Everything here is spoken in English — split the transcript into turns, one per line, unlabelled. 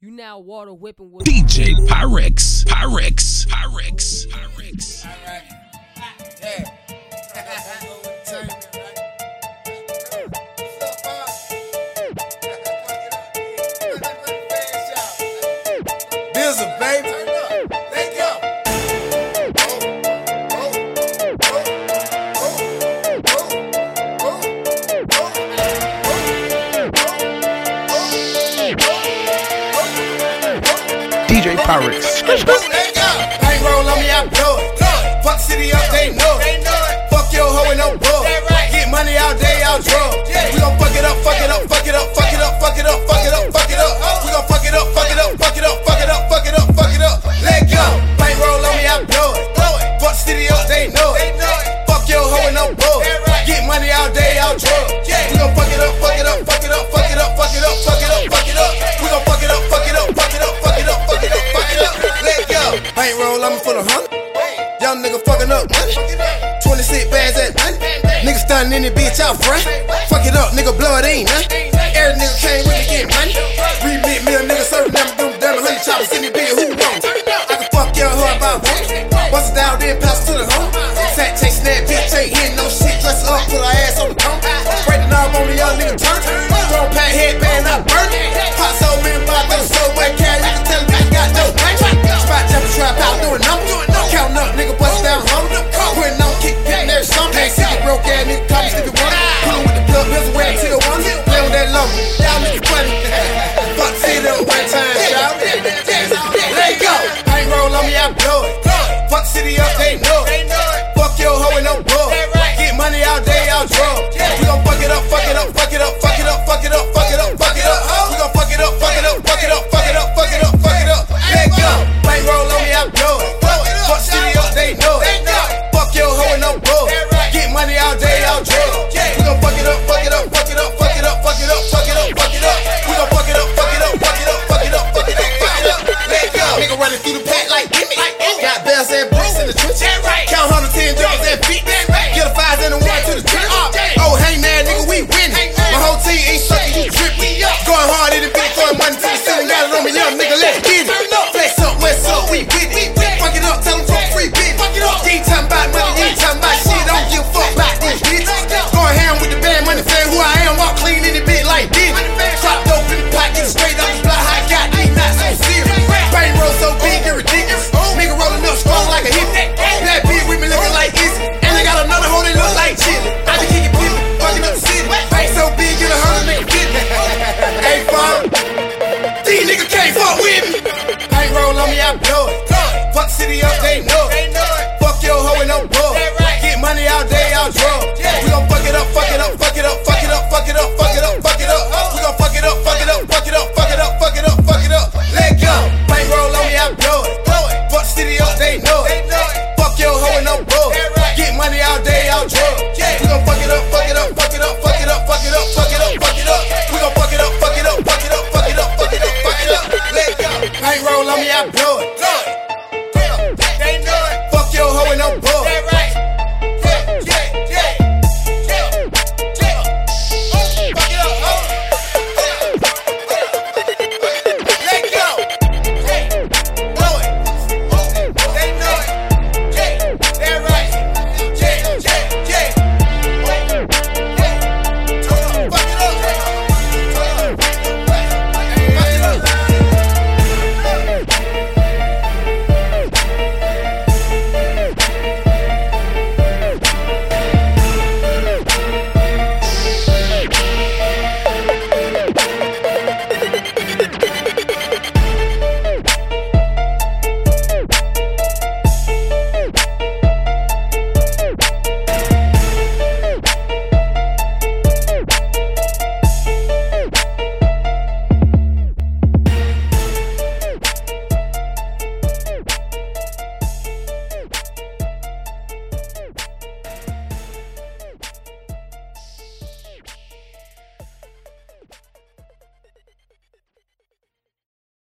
You now water whipping with
DJ Pyrex. Pyrex. Pyrex. Pyrex.
All right. Yeah. Bizzle, baby. Let's go.
DJ Pyrex.
Paint roll on me, I blow it. Fuck city up, they know it. Fuck your hoe and no bug. Get money all day, all drug. We gon' fuck it up, fuck it up, fuck it up, fuck it up, fuck it up, fuck it up, fuck it up. We gon' fuck it up, fuck it up, fuck it up, fuck it up, fuck it up, fuck it up. Let go. Paint roll on me, I blow it. Fuck city up, they know it. Fuck your hoe and no bug. Get money all day, all drug. We gon' fuck it up, fuck it up, fuck it up, fuck it up, fuck it up, fuck it up, fuck it up. We gon' fuck it up, fuck it up, fuck it up, fuck it up, fuck it up, fuck it up. Let go. Paint roll on me full of $100. Young nigga fucking up money. 26 bags at money. Nigga stunning in the bitch out front. Fuck it up, nigga, blood ain't nothing. Every nigga came with to get money. Remit me a nigga serving them damn 100 choppers in the bitch, who wants? I can fuck your hoe about one. Bust it down, then pass it to the home. Fat chasing that bitch, ain't hitting no shit. Dress her up, put her ass on the cone. Break the knob on the young nigga turn. Throw pack headband, I burn it. Pop so many bottles, throw so much cash. You can tell me I got no money. Spot jumping, trap out, doing numbers. Counting up, nigga, bust down home. Putting on kick, getting there, something. Ain't see you broke ass nigga, call me Stevie Wonder. Pullin' with the plug, Bizzle, where till one. Play with that lumber. Y'all niggas funny. Fuck city up one time, shout. Let go. Paint roll on me, I blow it. Fuck city up, they know it. Fuck your hoe and no bug. Get money all day, all drug. We gon' fuck it up, fuck it up, fuck it up, fuck it up, fuck it up, fuck it up, fuck it up. We gon' fuck it up, fuck it up, fuck it up, fuck it up, fuck it up, fuck it up. Let go. Paint roll on me, I blow it. Fuck city up, they know it. Fuck your hoe and no bug. Get money all day, all drug. We gon' fuck it up, fuck it up, fuck it up, fuck it up, fuck it up, fuck it up, fuck it up. We gon' fuck it up, fuck it up, fuck it up, fuck it up, fuck it up, fuck it up. Let go. Nigga running through the pack like gimme. Got bells and bricks in the trench. Count 110 dollars and feet. Get a 5 and a 1 to the trench. Oh, hey man, nigga, we winning. My whole team ain't sucking, you tripping. Going hard in the bitch, throwing money to the ceiling. Got it on me, young nigga, let's get it. Flex up, west up, we with it. Fuck it up, tell them for free bitch. You ain't talking about money, you ain't talking about shit. Don't give a fuck about this bitch. Going ham with the band money fan, who I am, walk clean in the bitch like this. Dropped open the pot, get straight up the block, I got these not so serious. Brain roll so big and ridiculous. Nigga rolling up strong like a hippie. That bitch with me looking like Izzy. And I got another hoe that look like chili. I be kicking people, fucking up the city. Brain so big, get 100 nigga get me. Hey, fun. These niggas can't fuck with me. Paint roll on me, I blow it. Fuck city up, they know it.